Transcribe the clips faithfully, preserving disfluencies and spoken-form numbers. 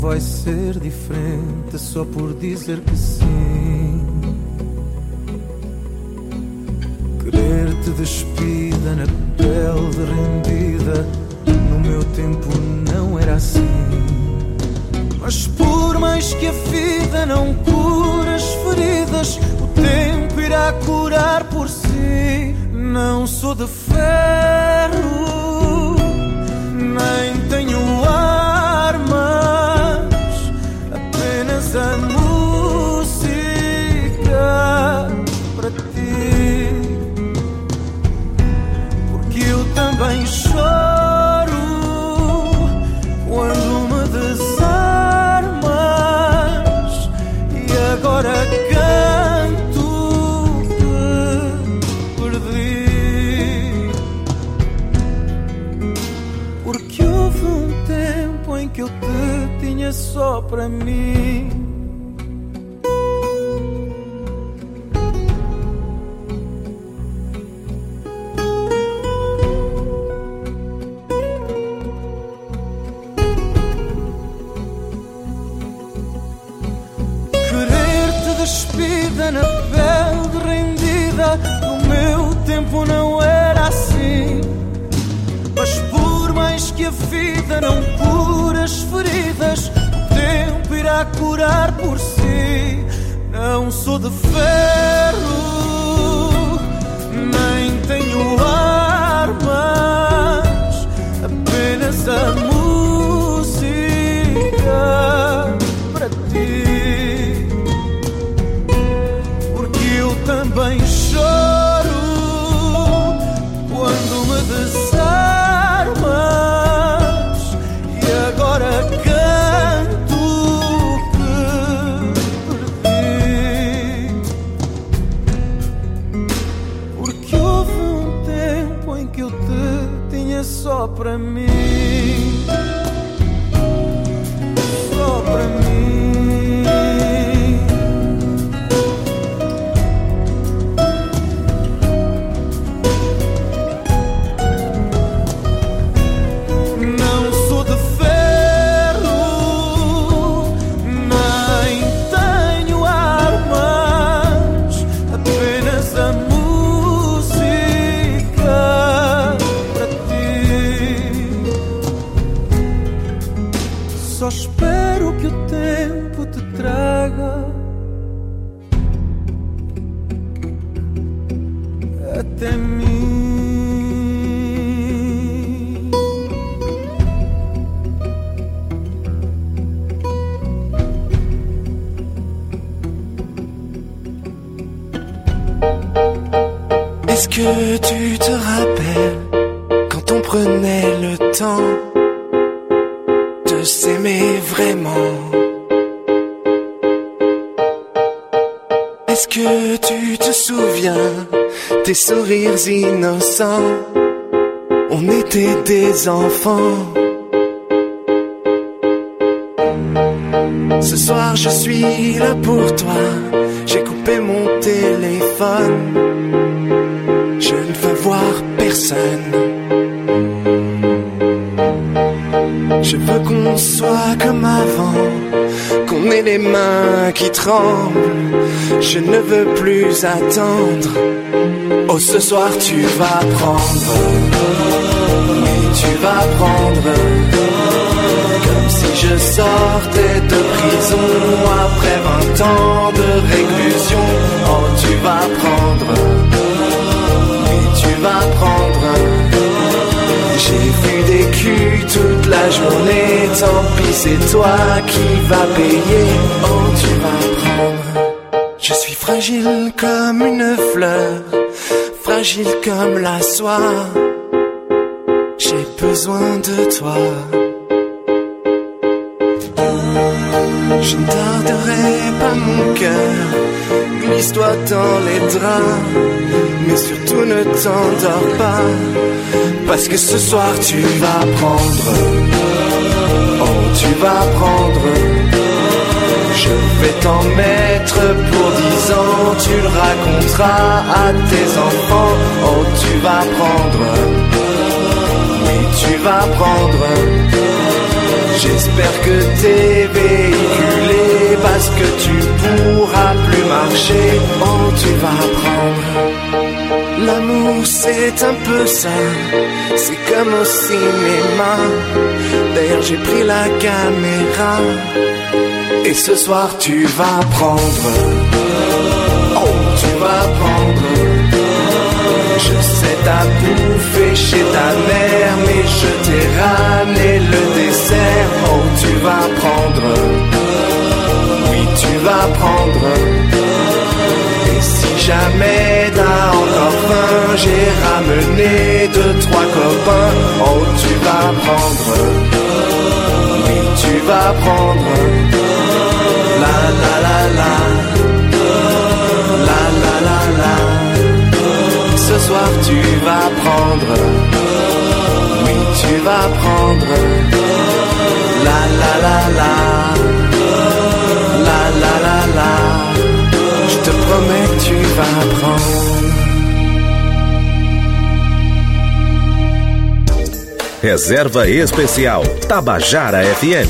Vai ser diferente só por dizer que sim. Querer-te despida na pele derrendida, no meu tempo não era assim. Mas por mais que a vida não cura as feridas, o tempo irá curar por si. Não sou de ferro, nem tenho armas, apenas a música para ti. Porque eu também choro quando me desarmas, e agora canto que perdi. Porque houve um tempo em que eu te tinha só para mim. Despida na pele rendida, no meu tempo não era assim. Mas por mais que a vida não cura as feridas, o tempo irá curar por si. Não sou de ferro, nem tenho armas, apenas a música para ti. Também choro quando me desarmas, e agora canto que perdi. Porque houve um tempo em que eu te tinha só para mim, só para mim. Só espero que o tempo te traga até mim. Est-ce que tu te rappelles quand on prenait le temps de s'aimer vraiment? Est-ce que tu te souviens des sourires innocents? On était des enfants. Ce soir je suis là pour toi, j'ai coupé mon téléphone, je ne veux voir personne. Je veux qu'on soit comme avant, qu'on ait les mains qui tremblent. Je ne veux plus attendre. Oh, ce soir tu vas prendre, et tu vas prendre, comme si je sortais de prison après vingt ans de réclusion. Oh, tu vas prendre, et tu vas prendre. J'ai vu des culs toute la journée, tant pis c'est toi qui vas payer. Oh, tu vas prendre. Je suis fragile comme une fleur, fragile comme la soie. J'ai besoin de toi. Je ne tarderai pas mon cœur, glisse-toi dans les draps, mais surtout ne t'endors pas, parce que ce soir tu vas prendre. Oh, tu vas prendre. Je vais t'en mettre pour dix ans, tu le raconteras à tes enfants. Oh, tu vas prendre. Oui, tu vas prendre. J'espère que t'es véhiculé parce que tu pourras plus marcher. Oh, tu vas apprendre. L'amour c'est un peu ça, c'est comme au cinéma. D'ailleurs j'ai pris la caméra et ce soir tu vas prendre. Oh, tu vas prendre. Je sais t'as bouffé chez ta mère, mais je t'ai ramené le dessert. Oh, tu vas prendre. Oui, tu vas prendre. Et si jamais t'as encore faim, j'ai ramené deux, trois copains. Oh, tu vas prendre. Oui, tu vas prendre. La la la la. La la la la. Ce soir tu vas prendre. Oui, tu vas prendre. La la la la. La la la la. Je te promets que tu vas prendre. Reserva Especial Tabajara F M.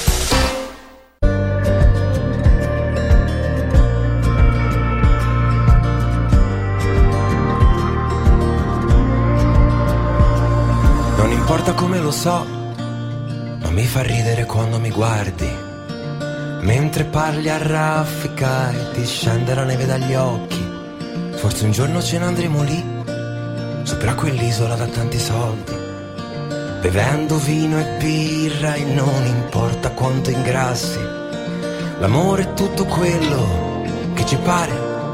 Non importa come lo so, ma mi fa ridere quando mi guardi. Mentre parli a raffica e ti scende la neve dagli occhi. Forse un giorno ce ne andremo lì, sopra quell'isola da tanti soldi, bevendo vino e birra e non importa quanto ingrassi. L'amore è tutto quello che ci pare.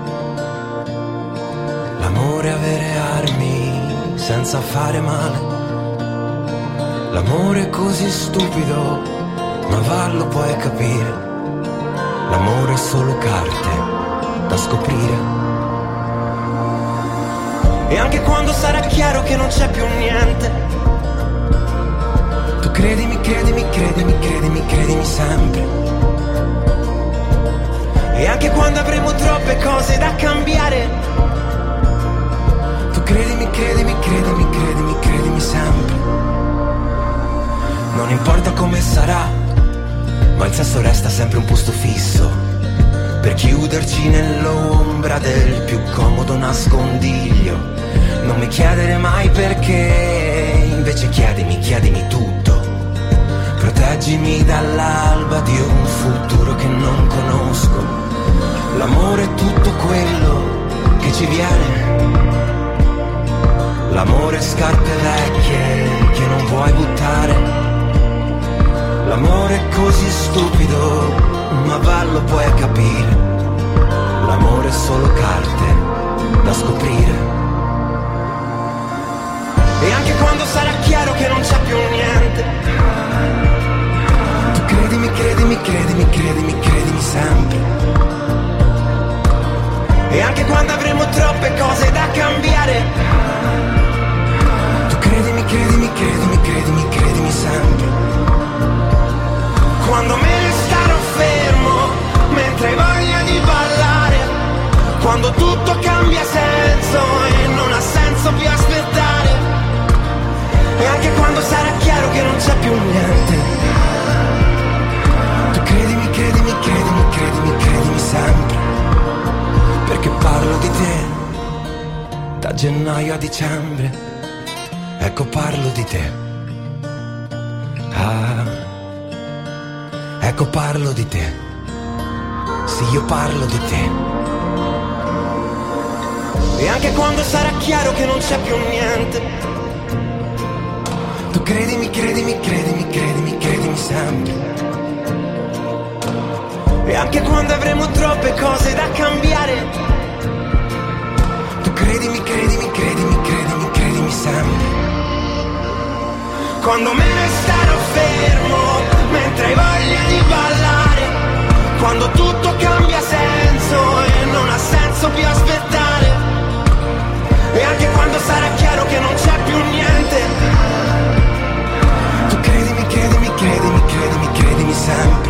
L'amore è avere armi senza fare male. L'amore è così stupido, ma vallo puoi capire. L'amore è solo carte da scoprire. E anche quando sarà chiaro che non c'è più niente, tu credimi, credimi, credimi, credimi, credimi sempre. E anche quando avremo troppe cose da cambiare, tu credimi, credimi, credimi, credimi, credimi sempre. Non importa come sarà, ma il sesso resta sempre un posto fisso, per chiuderci nell'ombra del più comodo nascondiglio. Non mi chiedere mai perché, invece chiedimi, chiedimi tutto. Proteggimi dall'alba di un futuro che non conosco. L'amore è tutto quello che ci viene. L'amore è scarpe vecchie che non vuoi buttare. L'amore è così stupido, ma vallo puoi capire. L'amore è solo carte da scoprire. E anche quando sarà chiaro che non c'è più niente, tu credimi, credimi, credimi, credimi, credimi sempre. E anche quando avremo troppe cose da cambiare, tu credimi, credimi, credimi, credimi, credimi sempre. Quando me ne starò fermo, mentre hai voglia di ballare, quando tutto cambia senso e non ha senso più aspettare. E anche quando sarà chiaro che non c'è più niente, tu credimi, credimi, credimi, credimi, credimi sempre. Perché parlo di te da gennaio a dicembre. Ecco parlo di te. Ah, ecco parlo di te. Sì, io parlo di te. E anche quando sarà chiaro che non c'è più niente, tu credimi, credimi, credimi, credimi, credimi sempre. E anche quando avremo troppe cose da cambiare, tu credimi, credimi, credimi, credimi, credimi sempre. Quando me ne starò fermo, mentre hai voglia di ballare, quando tutto cambia senso e non ha senso più aspettare. E anche quando sarà chiaro che non c'è più niente, tu credimi, credimi, credimi, credimi, credimi sempre.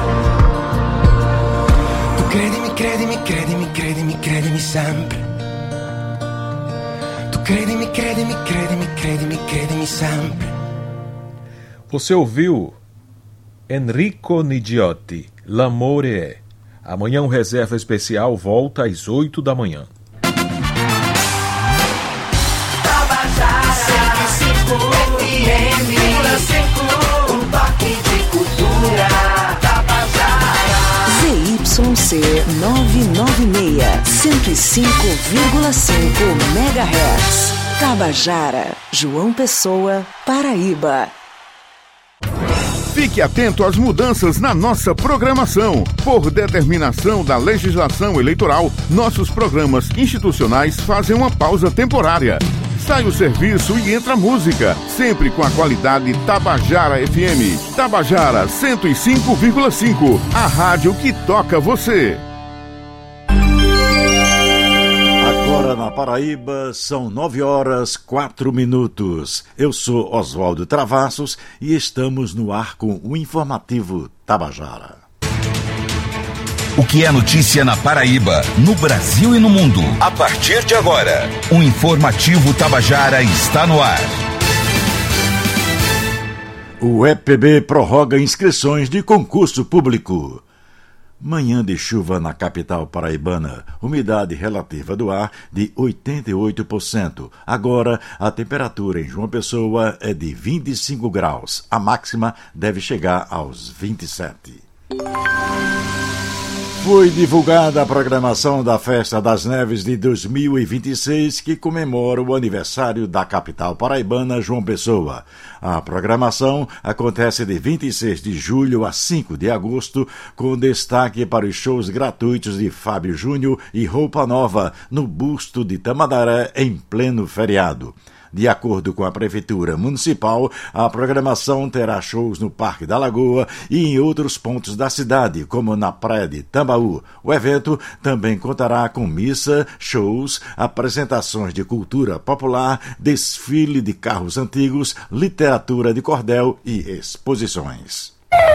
Tu credimi, credimi, credimi, credimi, credimi sempre. Tu credimi, credimi, credimi, credimi, credimi sempre. Você ouviu Enrico Nidiotti, L'amore è. Amanhã o Reserva Especial volta às oito da manhã. Z Y C novecentos e noventa e seis, cento e cinco vírgula cinco megahertz. Tabajara, João Pessoa, Paraíba. Fique atento às mudanças na nossa programação. Por determinação da legislação eleitoral, nossos programas institucionais fazem uma pausa temporária. Sai o serviço e entra a música, sempre com a qualidade Tabajara F M. Tabajara cento e cinco vírgula cinco, a rádio que toca você. Agora na Paraíba são nove horas quatro minutos. Eu sou Oswaldo Travassos e estamos no ar com o informativo Tabajara. O que é notícia na Paraíba, no Brasil e no mundo. A partir de agora, o informativo Tabajara está no ar. O E P B prorroga inscrições de concurso público. Manhã de chuva na capital paraibana, umidade relativa do ar de oitenta e oito por cento. Agora, a temperatura em João Pessoa é de vinte e cinco graus. A máxima deve chegar aos vinte e sete. Foi divulgada a programação da Festa das Neves de dois mil e vinte e seis, que comemora o aniversário da capital paraibana, João Pessoa. A programação acontece de vinte e seis de julho a cinco de agosto, com destaque para os shows gratuitos de Fábio Júnior e Roupa Nova, no busto de Tamandaré, em pleno feriado. De acordo com a Prefeitura Municipal, a programação terá shows no Parque da Lagoa e em outros pontos da cidade, como na Praia de Tambaú. O evento também contará com missa, shows, apresentações de cultura popular, desfile de carros antigos, literatura de cordel e exposições.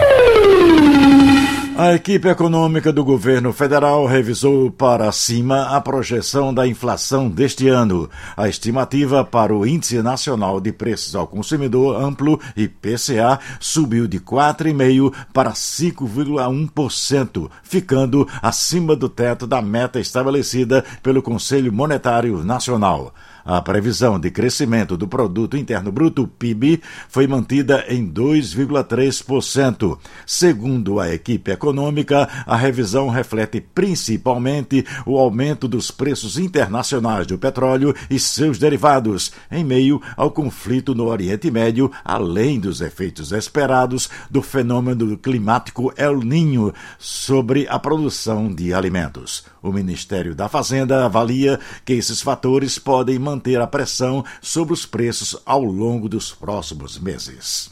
A equipe econômica do governo federal revisou para cima a projeção da inflação deste ano. A estimativa para o Índice Nacional de Preços ao Consumidor Amplo, I P C A, subiu de quatro vírgula cinco por cento para cinco vírgula um por cento, ficando acima do teto da meta estabelecida pelo Conselho Monetário Nacional. A previsão de crescimento do Produto Interno Bruto, P I B, foi mantida em dois vírgula três por cento. Segundo a equipe econômica, a revisão reflete principalmente o aumento dos preços internacionais do petróleo e seus derivados, em meio ao conflito no Oriente Médio, além dos efeitos esperados do fenômeno climático El Niño sobre a produção de alimentos. O Ministério da Fazenda avalia que esses fatores podem manter a pressão sobre os preços ao longo dos próximos meses.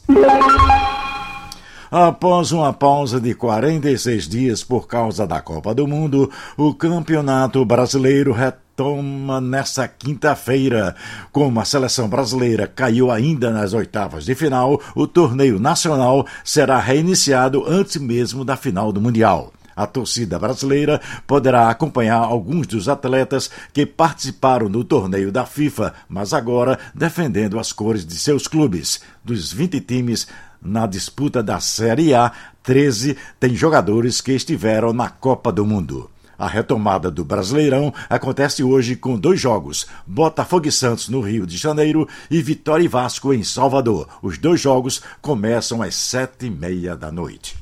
Após uma pausa de quarenta e seis dias por causa da Copa do Mundo, o Campeonato Brasileiro retoma nesta quinta-feira. Como a seleção brasileira caiu ainda nas oitavas de final, o torneio nacional será reiniciado antes mesmo da final do Mundial. A torcida brasileira poderá acompanhar alguns dos atletas que participaram do torneio da FIFA, mas agora defendendo as cores de seus clubes. Dos vinte times na disputa da Série A, treze têm jogadores que estiveram na Copa do Mundo. A retomada do Brasileirão acontece hoje com dois jogos, Botafogo e Santos no Rio de Janeiro e Vitória e Vasco em Salvador. Os dois jogos começam às sete e meia da noite.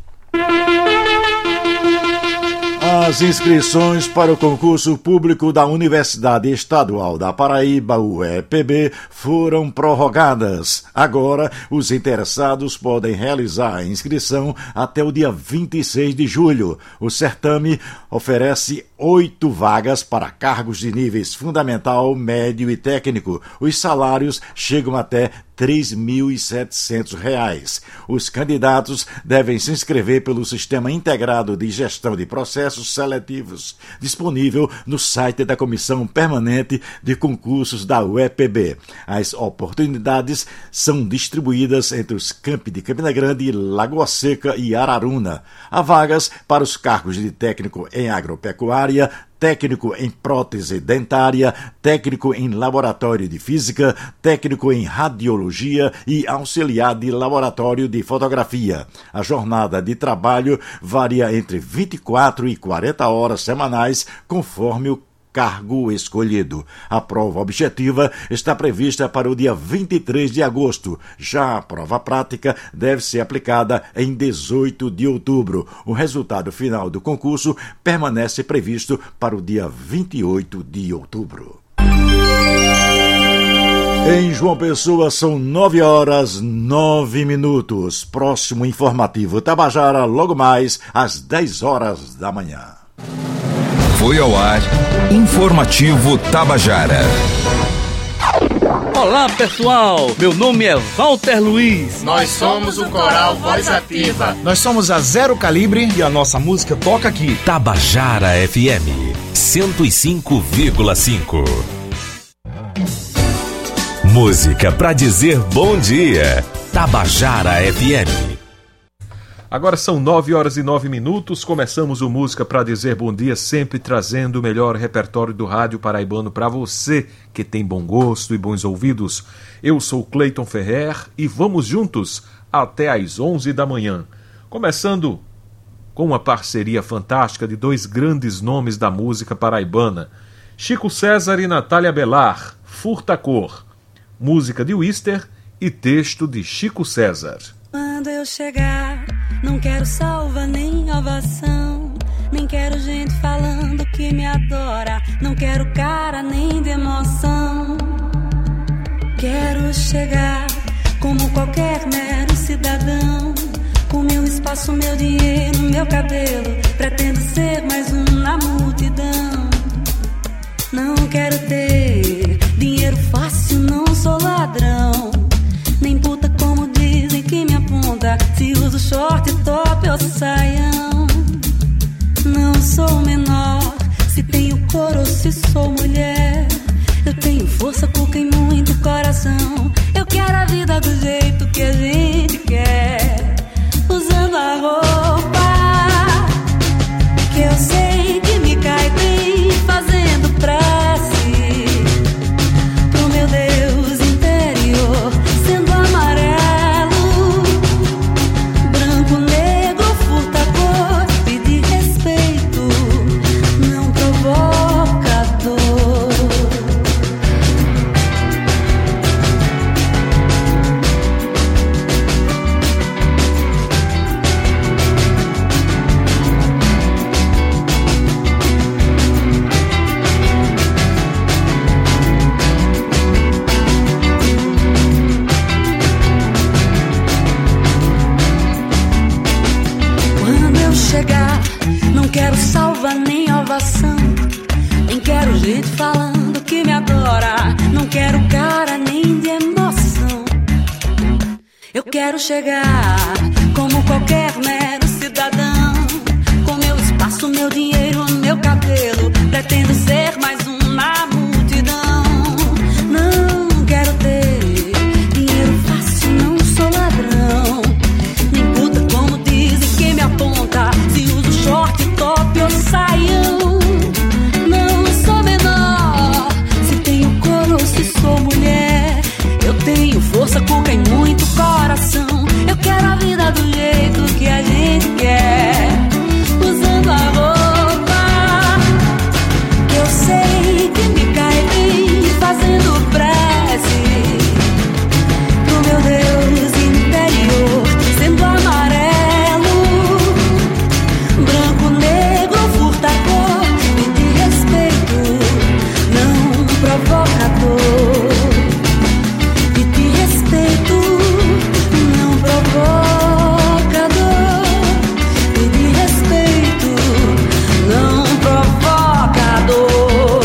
As inscrições para o concurso público da Universidade Estadual da Paraíba, U E P B, foram prorrogadas. Agora, os interessados podem realizar a inscrição até o dia vinte e seis de julho. O certame oferece oito vagas para cargos de níveis fundamental, médio e técnico. Os salários chegam até três mil e setecentos reais. Os candidatos devem se inscrever pelo Sistema Integrado de Gestão de Processos Seletivos, disponível no site da Comissão Permanente de Concursos da U E P B. As oportunidades são distribuídas entre os campi de Campina Grande, Lagoa Seca e Araruna. Há vagas para os cargos de técnico em agropecuária, veterinária, técnico em prótese dentária, técnico em laboratório de física, técnico em radiologia e auxiliar de laboratório de fotografia. A jornada de trabalho varia entre vinte e quatro e quarenta horas semanais, conforme o cargo escolhido. A prova objetiva está prevista para o dia vinte e três de agosto. Já a prova prática deve ser aplicada em dezoito de outubro. O resultado final do concurso permanece previsto para o dia vinte e oito de outubro. Em João Pessoa são nove horas nove minutos. Próximo informativo Tabajara logo mais às dez horas da manhã. Foi ao ar Informativo Tabajara. Olá pessoal, meu nome é Walter Luiz. Nós somos o Coral Voz Ativa. Nós somos a Zero Calibre e a nossa música toca aqui. Tabajara F M cento e cinco vírgula cinco. Música pra dizer bom dia. Tabajara F M. Agora são nove horas e nove minutos, começamos o Música para Dizer Bom Dia, sempre trazendo o melhor repertório do rádio paraibano para você, que tem bom gosto e bons ouvidos. Eu sou Cleiton Ferrer e vamos juntos até às onze da manhã. Começando com uma parceria fantástica de dois grandes nomes da música paraibana, Chico César e Natália Belar, Furta Cor, música de Wister e texto de Chico César. Quando eu chegar, não quero salva nem ovação, nem quero gente falando que me adora, não quero cara nem de emoção. Quero chegar como qualquer mero cidadão, com meu espaço, meu dinheiro, meu cabelo, pretendo ser mais um na multidão. Não quero ter dinheiro fácil, não sou ladrão, nem puta como dizem que me aponta, se uso short, top ou saião. Não sou menor, se tenho cor ou se sou mulher, eu tenho força, cuca e muito coração. Eu quero a vida do jeito que a gente quer, usando a roupa que eu sei que me cai bem, fazendo prece pro meu Deus interior, sendo amarelo, branco, negro, furta cor, pedir respeito, não provocador. Chegar, não quero salva nem ovação, nem quero gente falando que me adora, não quero cara nem de emoção. Eu quero chegar como qualquer mero cidadão, com meu espaço, meu dinheiro, meu cabelo, pretendo ser mais um na multidão. Não quero ter dinheiro fácil, não sou ladrão, nem puta como dizem que me aponta, se uso short, top ou saião. Não sou menor, se tenho cor ou se sou mulher, eu tenho força, cuca e muito coração. Eu quero a vida do jeito que a gente quer, usando a roupa que eu sei que me cai bem, fazendo prece pro meu Deus interior, sendo amarelo, branco, negro, furta cor, pedir respeito, não provocador, pedir respeito, não provocador, pedir respeito, não provocador.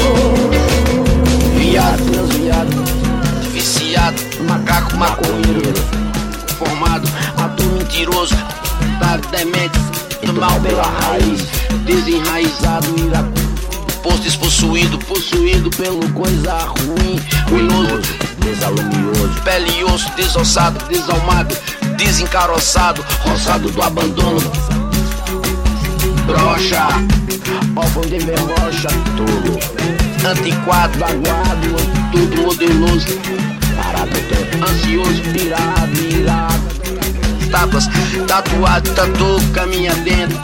Viado, meus viados, viciado, macaco, maconheiro, formado, ator mentiroso, otário, demente, mal pela raiz, desenraizado, iracundo, posto despossuído, possuído pelo coisa ruim, ruinoso, desalumioso, pele e osso, desossado, desalmado, desencaroçado, roçado do abandono. brocha, pau de verrocha, tudo antiquado, vaguado, tudo modeloso, parado, ansioso, pirado, mirado, tapas, tatuado, tatu, caminha dentro,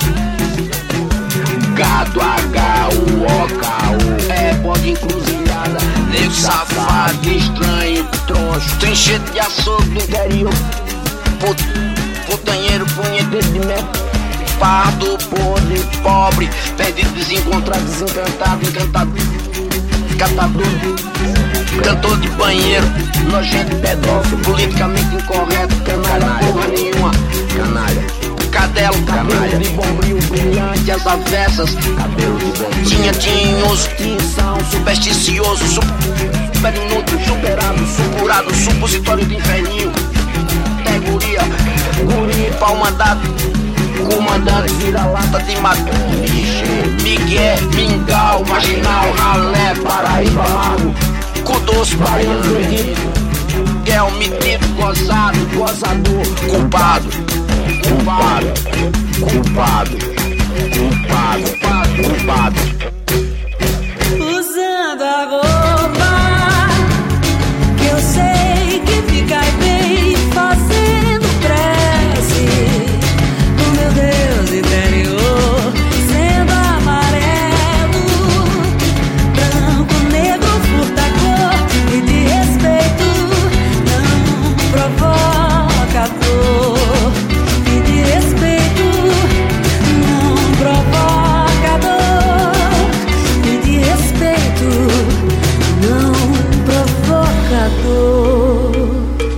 gado, H, U, O, K, U, é pode encruzilhada, nego safado, estranho, troncho, trinchete de açougue do interior, puto, putanheiro, punheteiro de merda. Pardo, podre, pobre, perdido, desencontrado, desencantado, encantado, catador, cantor de banheiro, nojento, pedófilo, politicamente incorreto, canalha, porra nenhuma, canalha, cadelo, cabelo de bombril brilhante, as avessas, cabelo de bombril, tinha, tinhoso, tinção, supersticioso, super inútil, superado, supurado, supositório de inferninho, teguria, guri, pau mandado, comandante, vira-lata de mato, Miguel, mingau, marginal, ralé, Paraíba, mago, cu doce, baiano, guel, metido, gozado, gozador, culpado, culpado, culpado, culpado, culpado, culpado. Usando a roupa que eu sei que fica bem, fazendo prece. Meu Deus interior, sendo amarelo, branco, negro, furta cor e de respeito, não provoca dor. E de respeito, não provoca dor. E de respeito, não provoca dor.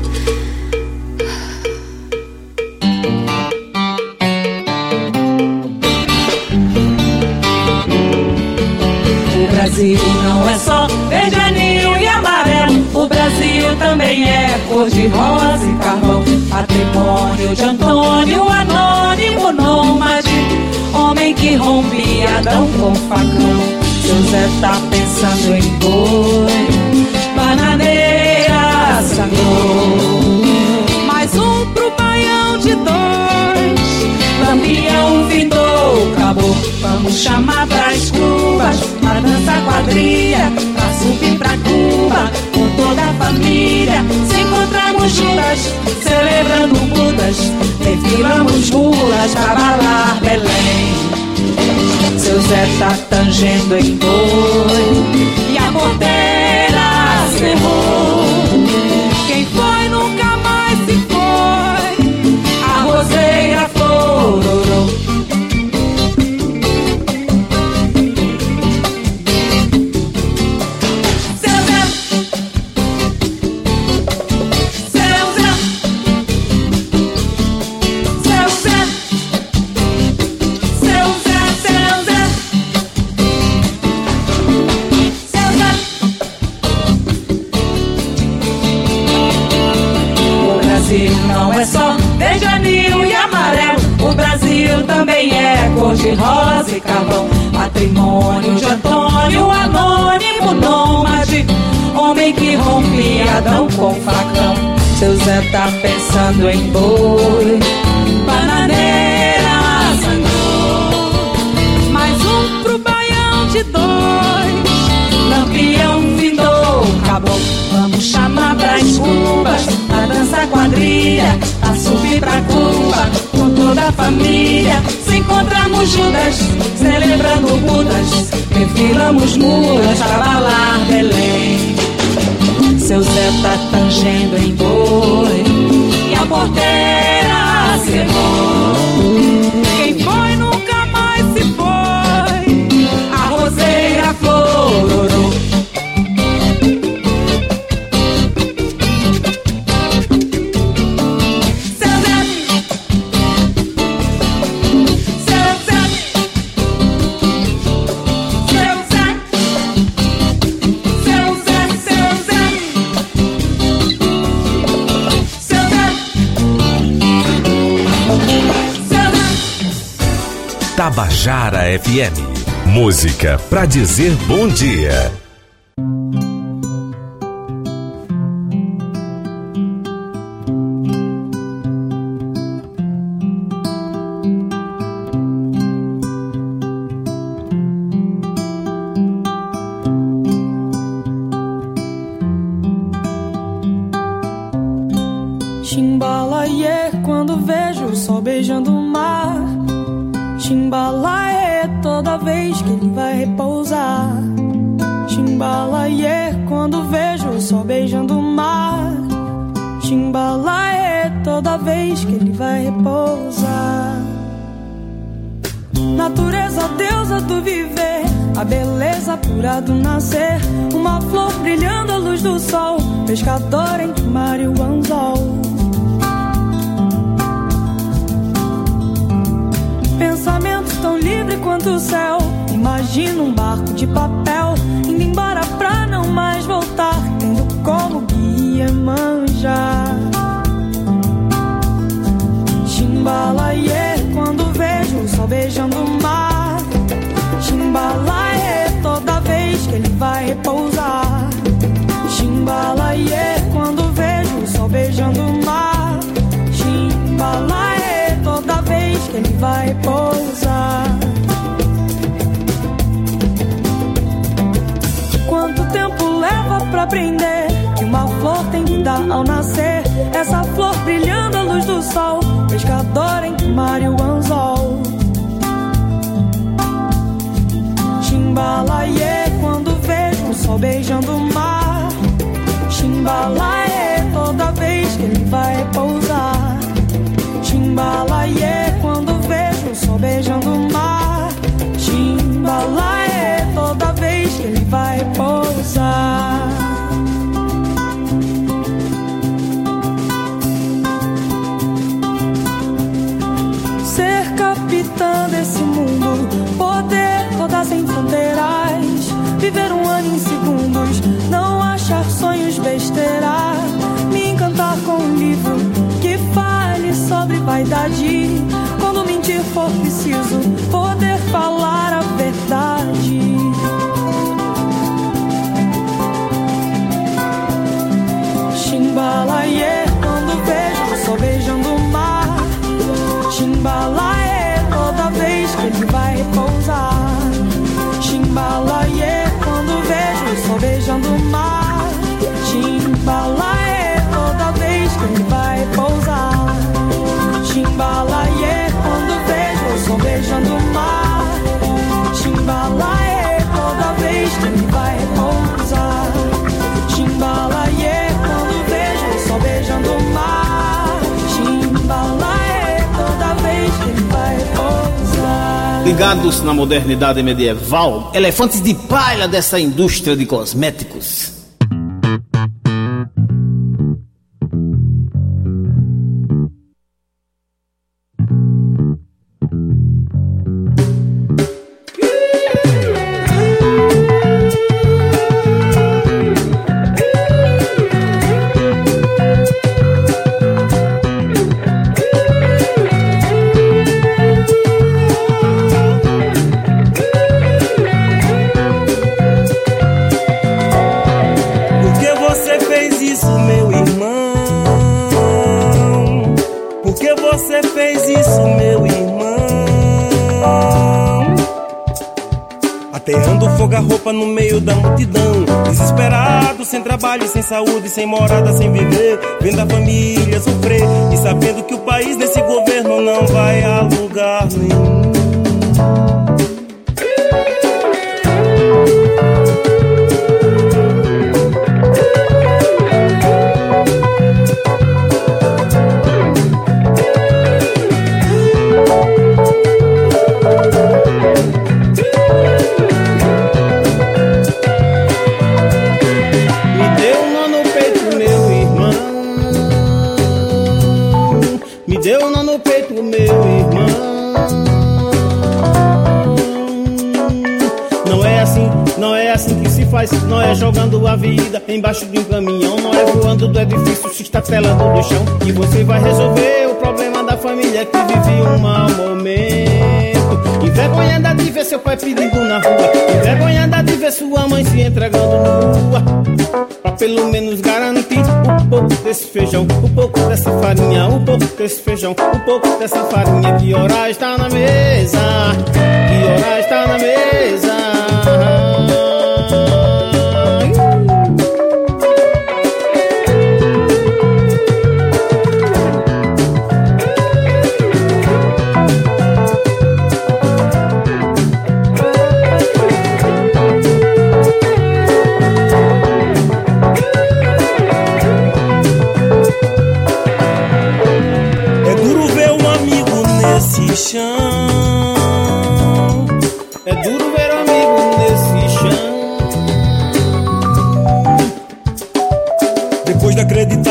O Brasil não é só verde, anil e amarelo. O Brasil também é cor de rosa e carvão. Patrimônio de Antônio, anônimo, nômade, homem que rompia Adão com facão. Seu Zé tá pensando em boi, bananeira sangrou. Mais um pro baião de dois, lampião vindou, acabou. Vamos chamar pras cubas, pra dança quadrilha, pra subir pra Cuba, com toda a família. Se encontramos juntas, celebrando Budas, desfilamos ruas pra balar Belém. Seu Zé tá tangendo em boi e a porteira cerrou. Quem foi nunca mais se foi, a roseira flororou. Não é só verde, anil e amarelo. O Brasil também é cor de rosa e carvão. Patrimônio de Antônio, anônimo, nômade, homem que rompia Adão com facão. Seu Zé tá pensando em boi, bananeira sangrou. Mais um pro baião de dois, lampião findou, acabou. Vamos chamar pras cubas, pra dança quadrilha, pra subir pra Cuba, com toda a família. Se encontramos Judas, celebrando Budas, desfilamos mulas pra balar Belém. Seu Zé tá tangendo em boi e a porteira cerrou. Quem foi nunca mais se foi, a roseira flororou. Tabajara F M. Música pra dizer bom dia. sol beijando o mar. Chimbalaê, toda vez que ele vai repousar. Chimbalaê, quando vejo o sol beijando o mar. Chimbalaê, toda vez que ele vai repousar. Natureza, deusa do viver, a beleza pura do nascer. Uma flor brilhando à luz do sol, pescador entre o mar e o anzol. Pensamento tão livre quanto o céu. Imagino um barco de papel indo embora pra não mais voltar, tendo como guia Iemanjá. Chimbalaê, quando vejo o sol beijando o mar. Chimbalaê, toda vez que ele vai repousar. Chimbalaê, quando vejo o sol beijando o mar. Chimbalaê, toda vez que ele vai repousar. Quanto tempo leva pra aprender que uma flor tem que dar ao nascer? Essa flor brilhando à luz do sol, pescador entre o mar e o anzol. Chimbalaê, quando vejo o sol beijando o mar. Chimbalaê, toda vez que ele vai repousar. Chimbalaê, quando vejo o sol beijando o mar. Chimbalaê, toda vez que ele vai repousar. Ser capitã desse mundo, poder rodar sem fronteiras, viver um ano em segundos, não achar sonhos besteira, me encantar com um livro que fale sobre vaidade, quando mentir for preciso, poder falar a verdade. Chimbalaê, quando vejo o sol beijando o mar. Chimbalaê, toda vez que ele vai repousar. Chimbalaê, quando vejo o sol beijando o mar. Chimbalaê, toda vez que ele vai repousar. Chimbalaê, quando vejo o sol beijando o mar. Chimbalaê, toda vez que ele vai repousar. Chimbalaê, quando vejo o sol beijando o mar. Chimbalaê, toda vez que ele vai repousar. Ligados na modernidade medieval, elefantes de palha dessa indústria de cosméticos. No meio da multidão, desesperado, sem trabalho, sem saúde, sem morada, sem viver, vendo a família sofrer e sabendo que o país nesse governo não vai a lugar nenhum. Não é jogando a vida embaixo de um caminhão, não é voando do edifício, se estatelando do chão. E você vai resolver o problema da família que vive um mau momento. Envergonhada de ver seu pai pedindo na rua, envergonhada de ver sua mãe se entregando nua, pra pelo menos garantir um pouco desse feijão, um pouco dessa farinha, um pouco desse feijão, um pouco dessa farinha. Que hora está na mesa? Que hora está na mesa?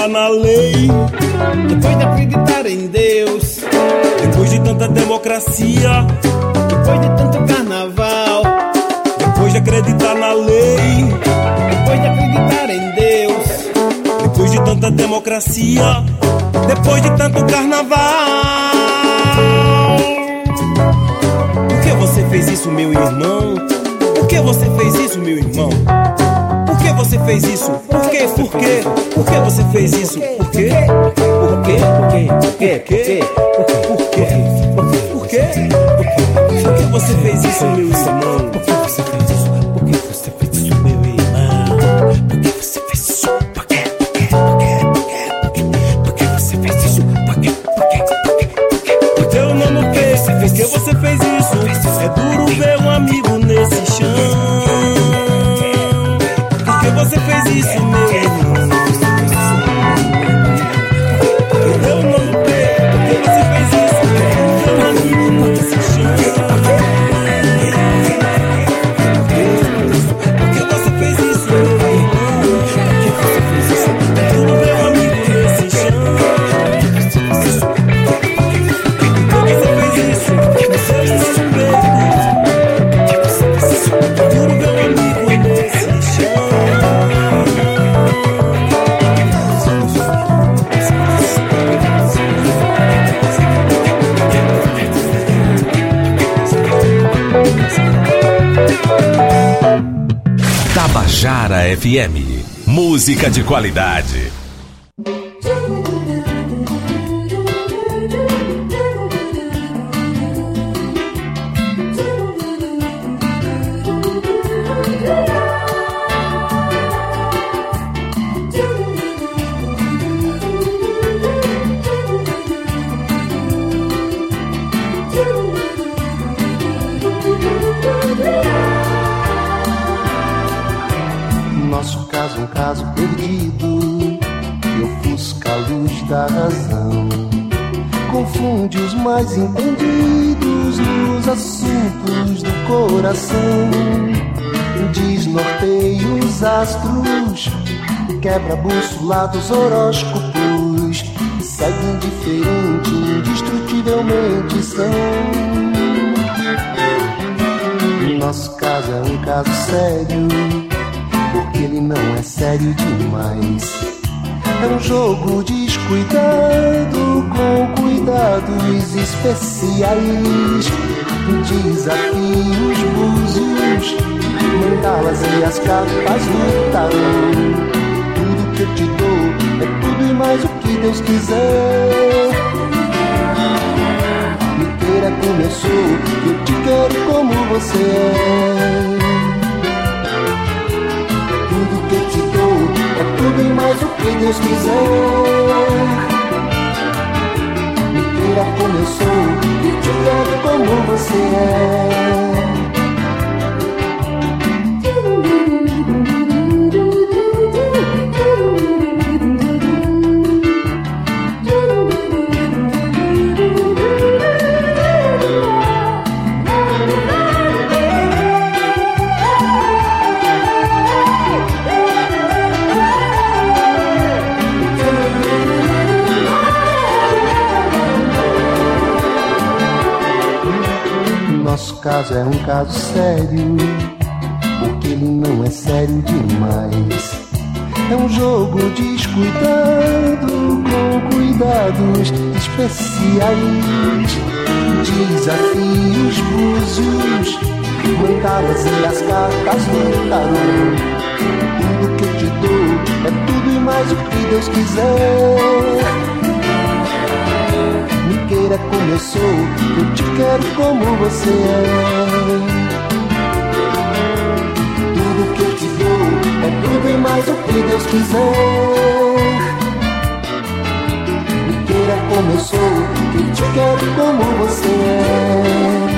na lei, depois de acreditar em Deus, depois de tanta democracia, depois de tanto carnaval, depois de acreditar na lei, depois de acreditar em Deus, depois de tanta democracia, depois de tanto carnaval. Por que você fez isso, meu irmão? Por que você fez isso, meu irmão? Por que você fez isso? Por quê? Por quê? Por que você fez isso? Por quê? Por quê? Por quê? Por quê? Por quê? Por quê? Por quê? Por que você fez isso, meu irmão? Por que você fez isso? Por que você fez isso, meu irmão? Por que você fez isso? Por quê? Por quê? Por quê? Por quê? Por que você fez isso? Por quê? Por quê? Por quê? Por quê? Eu não notei. Por que você fez isso? É duro ver um amigo nesse chão. Por que você fez isso, meu irmão? Eu não notei. Por que você fez isso? É duro ver um amigo nesse chão. Por que você fez isso, meu irmão? Por que você fez isso? É duro ver um amigo nesse chão. Por que você fez isso? Você é suspeito. Duro ver um amigo nesse chão. Tabajara F M, música de qualidade. Nosso caso é um caso perdido, que ofusca a luz da razão, confunde os mais entendidos nos assuntos do coração, desnorteia os astros, quebra a bússola dos horóscopos, segue indiferente, indestrutivelmente são. Nosso caso é um caso sério, porque ele não é sério demais. É um jogo descuidado com cuidados especiais, desafios, búzios, mandalas e as cartas do tarô. Tudo que eu te dou é tudo e mais o que Deus quiser. Me queira como eu sou, eu te quero como você é. É tudo e mais o que Deus quiser. Me queira como eu sou e te quero como você é. Nosso caso é um caso sério, porque ele não é sério demais. É um jogo descuidado com cuidados especiais, desafios, búzios, mandalas e as cartas do tarô. Tudo que eu te dou é tudo e mais o que Deus quiser. Me queira como eu sou, eu te quero como você é. Tudo que eu te dou é tudo e mais o que Deus quiser. Me queira como eu sou, eu te quero como você é.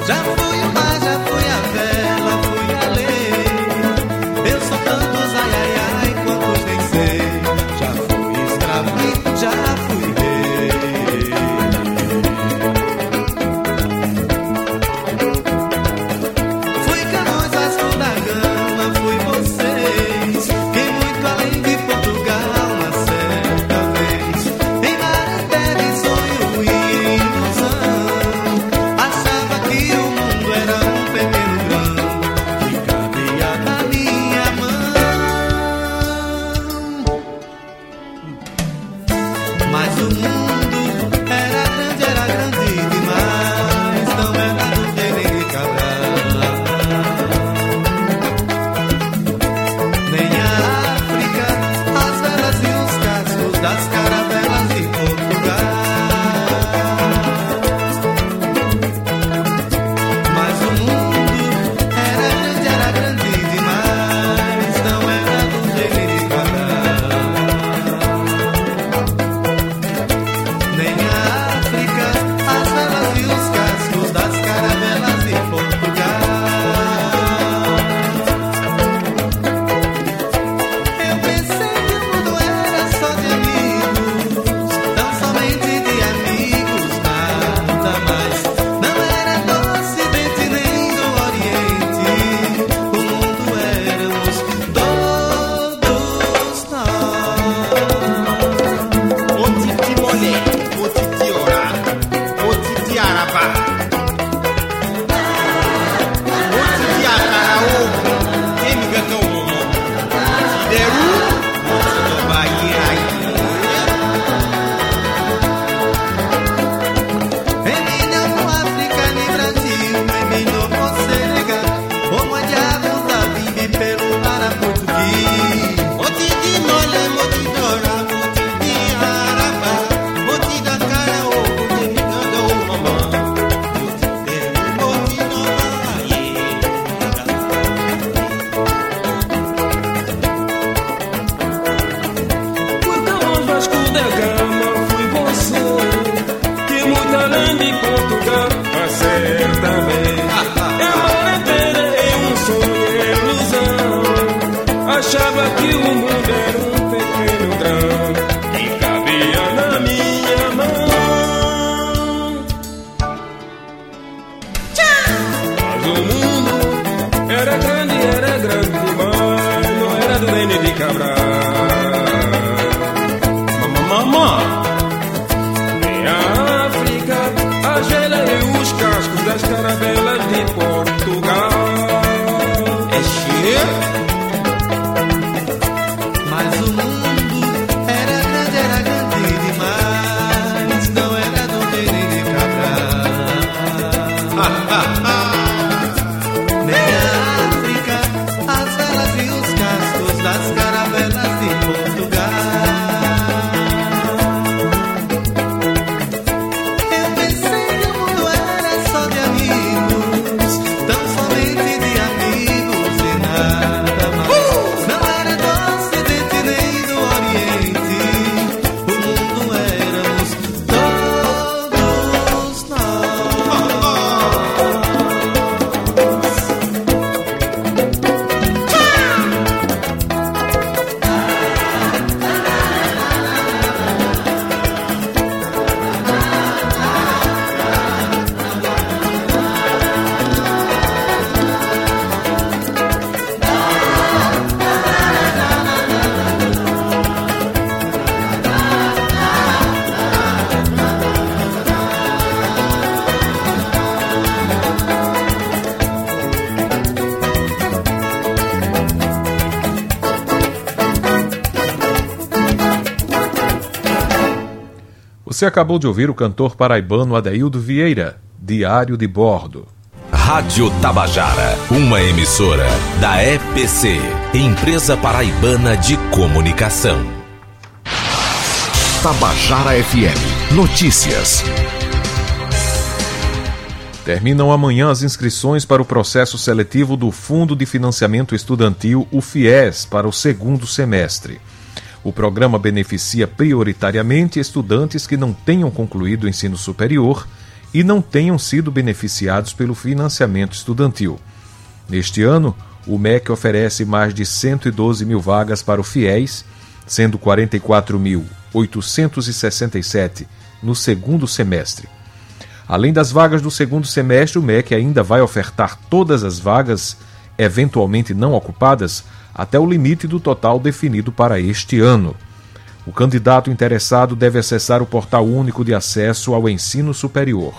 Você acabou de ouvir o cantor paraibano Adeildo Vieira, Diário de Bordo. Rádio Tabajara, uma emissora da E P C, Empresa Paraibana de Comunicação. Tabajara F M, notícias. Terminam amanhã as inscrições para o processo seletivo do Fundo de Financiamento Estudantil, o FIES, para o segundo semestre. O programa beneficia prioritariamente estudantes que não tenham concluído o ensino superior e não tenham sido beneficiados pelo financiamento estudantil. Neste ano, o M E C oferece mais de cento e doze mil vagas para o FIES, sendo quarenta e quatro mil oitocentos e sessenta e sete no segundo semestre. Além das vagas do segundo semestre, o M E C ainda vai ofertar todas as vagas eventualmente não ocupadas até o limite do total definido para este ano. O candidato interessado deve acessar o Portal Único de Acesso ao Ensino Superior.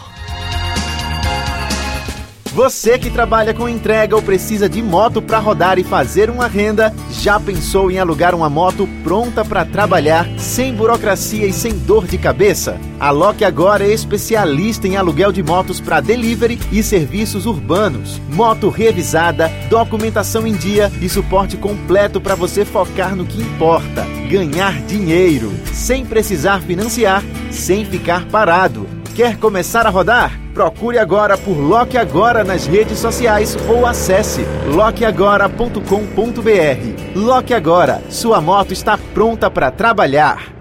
Você que trabalha com entrega ou precisa de moto para rodar e fazer uma renda, já pensou em alugar uma moto pronta para trabalhar, sem burocracia e sem dor de cabeça? A Loque Agora é especialista em aluguel de motos para delivery e serviços urbanos. Moto revisada, documentação em dia e suporte completo para você focar no que importa: ganhar dinheiro, sem precisar financiar, sem ficar parado. Quer começar a rodar? Procure agora por Loque Agora nas redes sociais ou acesse loque agora ponto com ponto b r. Loque Agora, sua moto está pronta para trabalhar.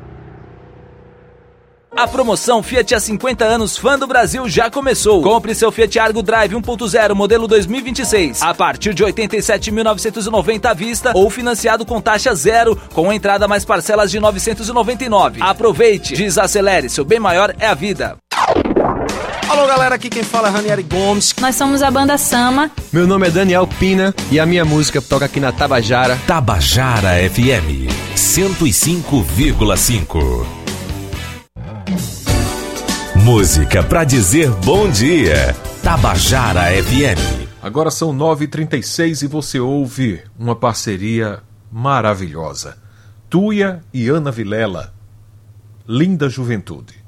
A promoção Fiat há cinquenta anos Fã do Brasil já começou. Compre seu Fiat Argo Drive um ponto zero modelo dois mil e vinte e seis a partir de oitenta e sete mil novecentos e noventa à vista ou financiado com taxa zero, com entrada mais parcelas de novecentos e noventa e nove. Aproveite, desacelere, seu bem maior é a vida. Alô galera, aqui quem fala é Ranieri Gomes. Nós somos a banda Sama. Meu nome é Daniel Pina e a minha música toca aqui na Tabajara. Tabajara F M cento e cinco vírgula cinco. Música pra dizer bom dia. Tabajara F M. Agora são nove e trinta e seis e você ouve uma parceria maravilhosa. Tuia e Ana Vilela. Linda Juventude.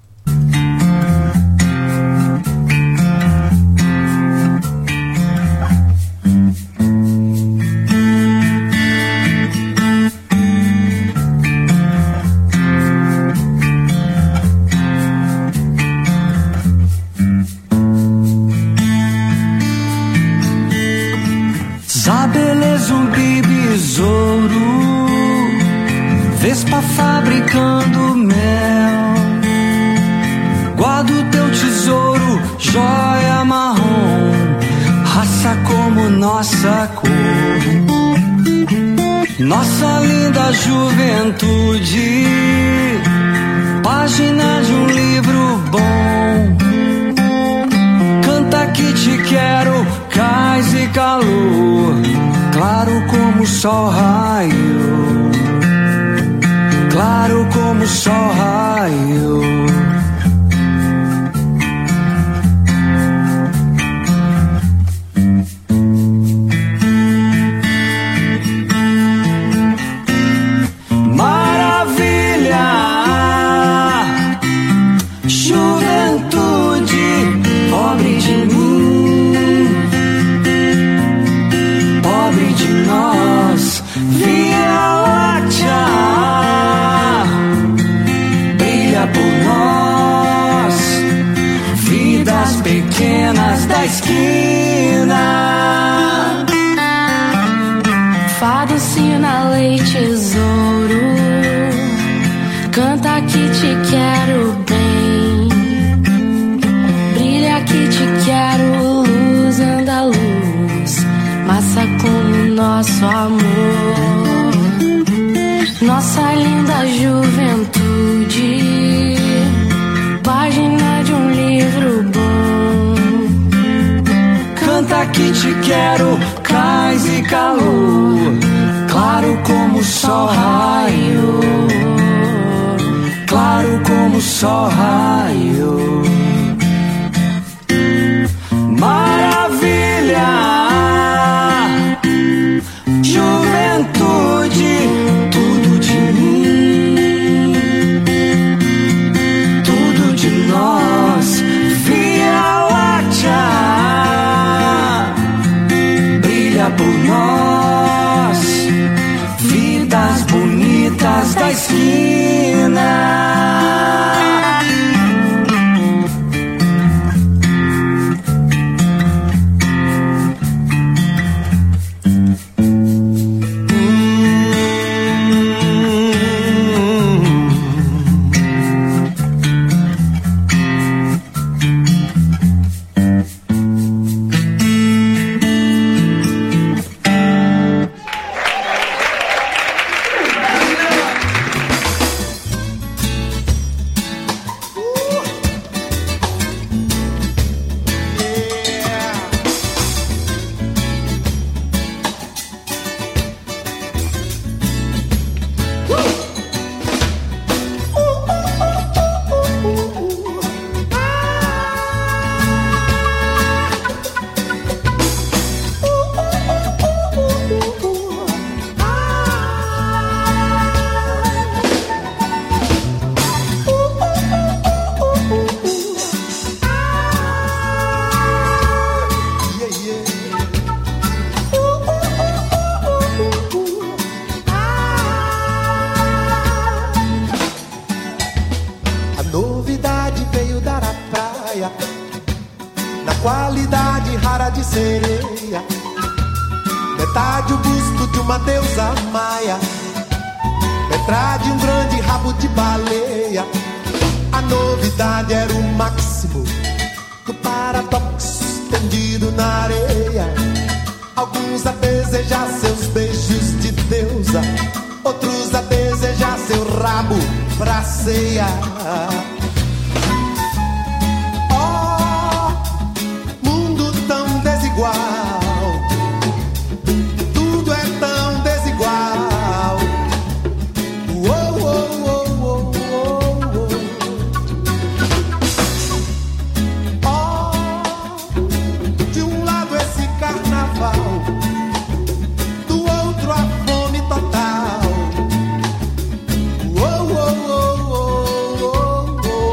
Vespa fabricando mel, guarda o teu tesouro, joia marrom, raça como nossa cor, nossa linda juventude, página de um livro bom, canta que te quero, cais e calor, claro como o sol raio, claro como o sol raio. Maravilha, juventude, pobre de mim, pobre de nós, Via Láctea por nós, vidas pequenas da esquina. Fado, sina, leite, tesouro, canta que te quero bem, brilha que te quero, luz andaluz, massa como nosso amor, nossa linda juventude, página de um livro bom, canta que te quero, cais e calor, claro como o sol raio, claro como o sol raio. Maravilha, juventude, tudo de mim, tudo de nós, Via Láctea brilha por nós, vidas bonitas da esquina. qualidade rara de sereia, metade o busto de uma deusa maia, metade um grande rabo de baleia. A novidade era o máximo do paradoxo estendido na areia. Alguns a desejar seus beijos de deusa, outros a desejar seu rabo pra ceia. Oh, mundo tão desigual, tudo é tão desigual. Oh, oh, oh, oh, oh, oh. Oh, de um lado esse carnaval, do outro a fome total. Oh, oh, oh, oh, oh, oh.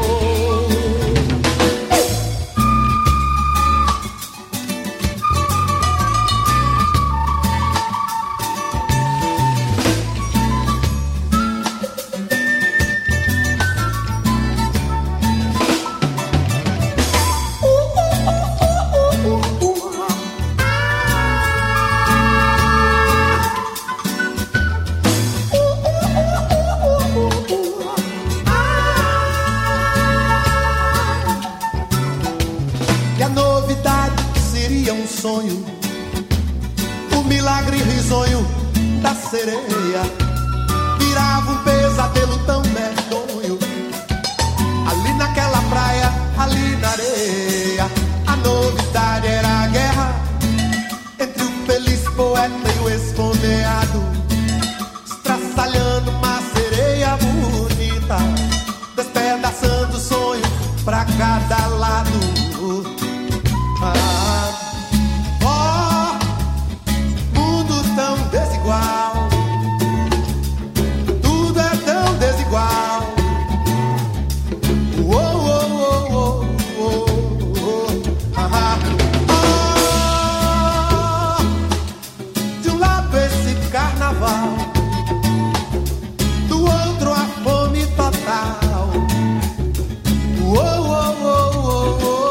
E a novidade seria um sonho, o milagre risonho da sereia virava um pesadelo tão medonho. Ali naquela praia, ali na areia, a novidade era a guerra entre o feliz poeta e o esfomeado, estraçalhando uma sereia bonita, despedaçando o sonho pra cada lado. Ah, oh, mundo tão desigual, tudo é tão desigual. Oh, oh, oh, oh, oh, oh. Ah, oh, de um lado esse carnaval, do outro a fome total. Oh, oh, oh, oh, oh.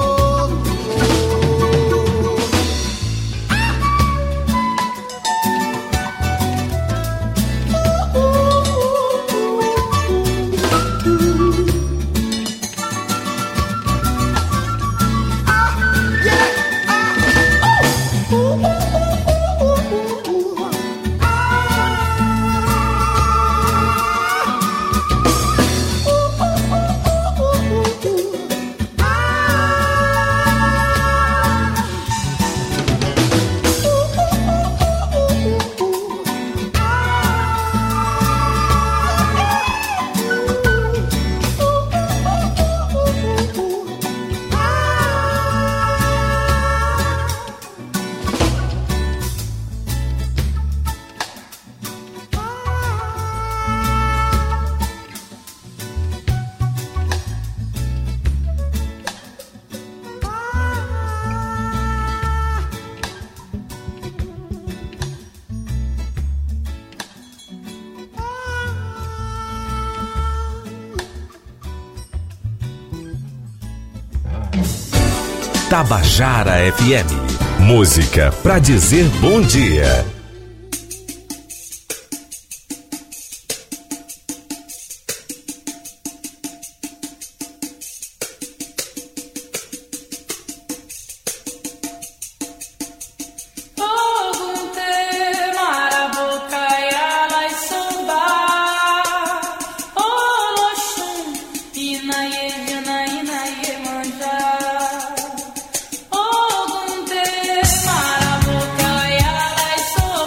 Tabajara F M. Música pra dizer bom dia. Oh,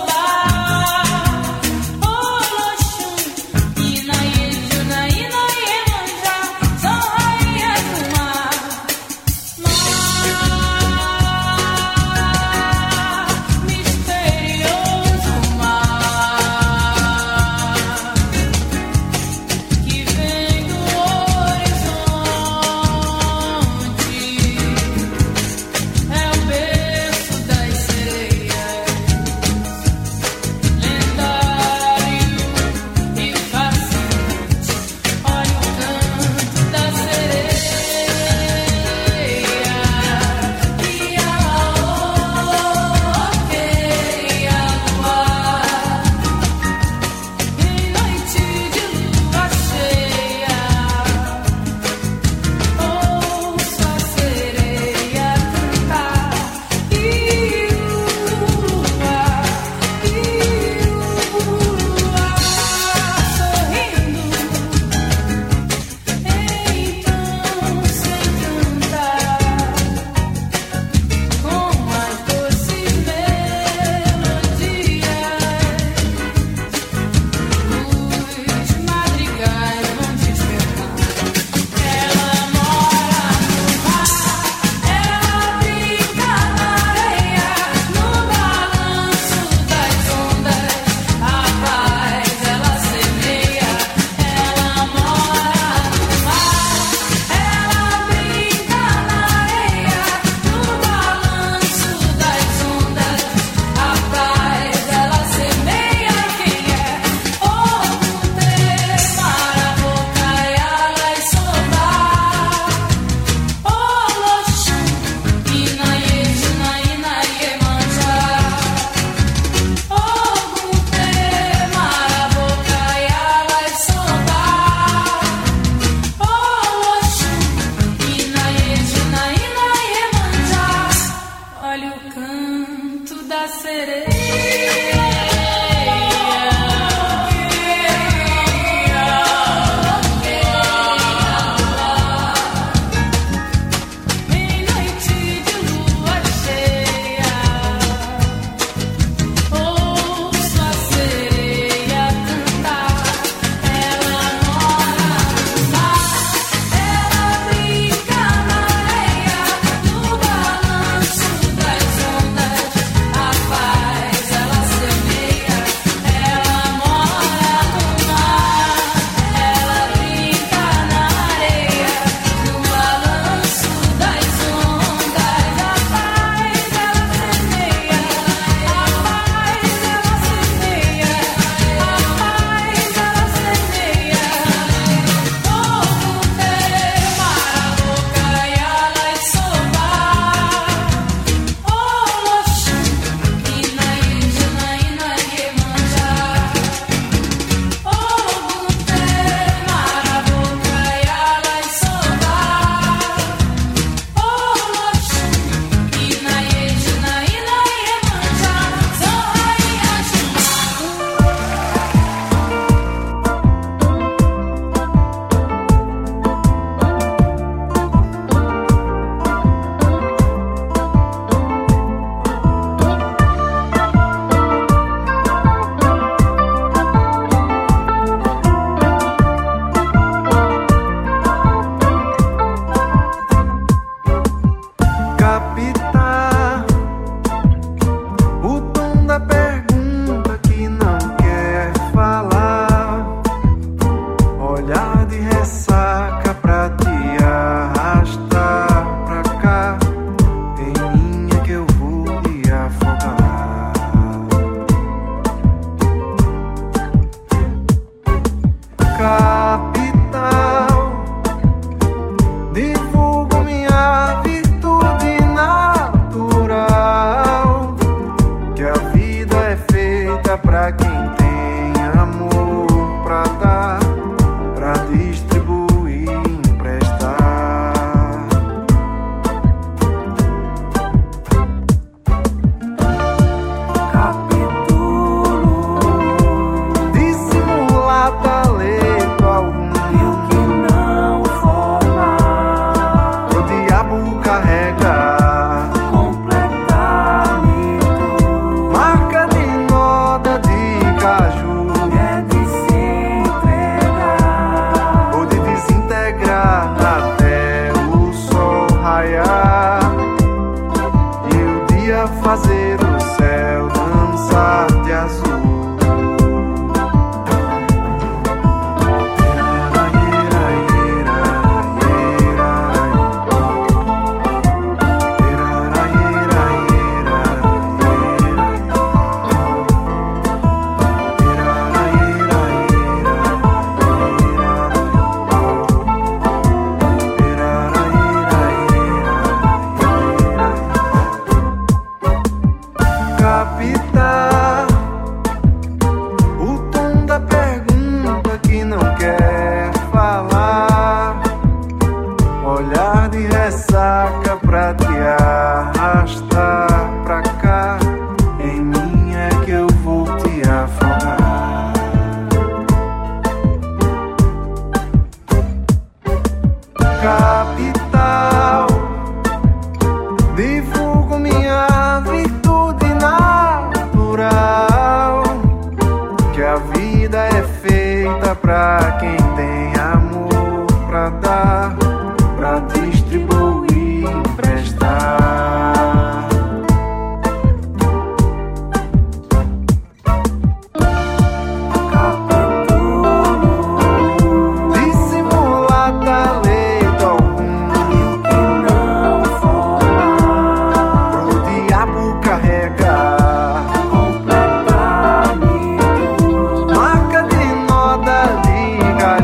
canto da sereia. Marca de noda de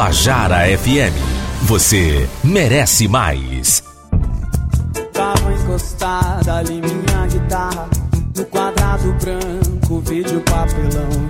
Tabajara F M. Você merece mais. Tava encostada ali minha guitarra, no quadrado branco, vídeo papelão.